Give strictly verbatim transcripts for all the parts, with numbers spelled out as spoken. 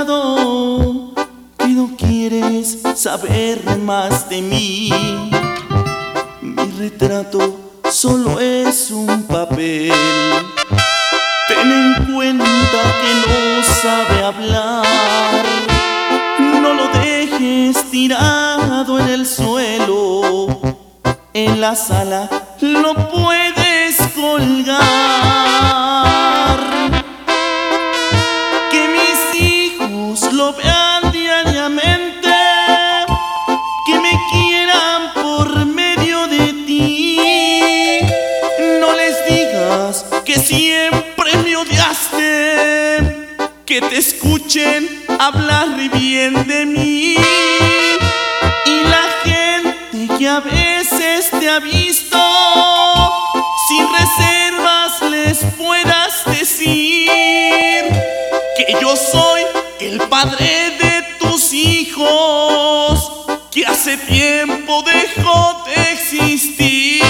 notado que no quieres saber más de mí. Mi retrato solo es un papel. Ten en cuenta que no sabe hablar. No lo dejes tirado en el suelo. En la sala lo puedes colgar. Que mis hijos lo vean diariamente, que me quieran por medio de ti. No les digas que siempre me odiaste, que te escuchen hablar bien de mí. Y la gente que a veces te ha visto, sin reservas les puedas decir que yo soy el padre de tus hijos, que hace tiempo dejó de existir.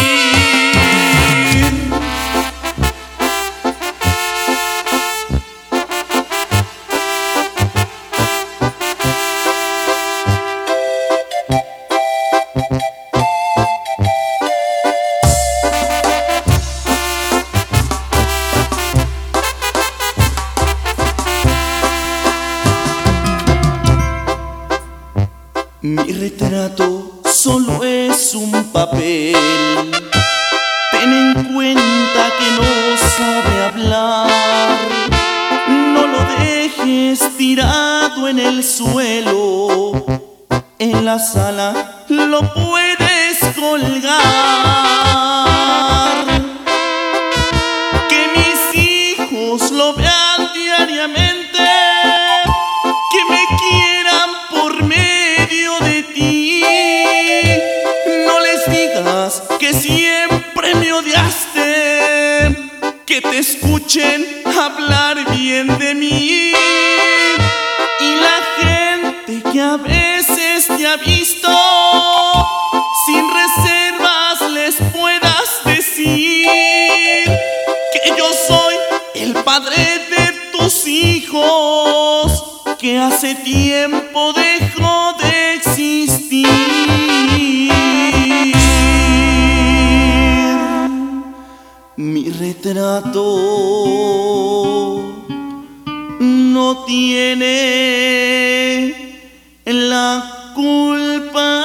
Mi retrato solo es un papel. Ten en cuenta que no sabe hablar. No lo dejes tirado en el suelo. En la sala lo puedes colgar. Que mis hijos lo vean diariamente, que me quieran por medio de ti. No les digas que siempre me odiaste, que te escuchen hablar bien de mí. Y la gente que a veces te ha visto, sin reservas les puedas decir que yo soy el padre de tus hijos, que hace tiempo dejó de existir. Mi retrato no tiene la culpa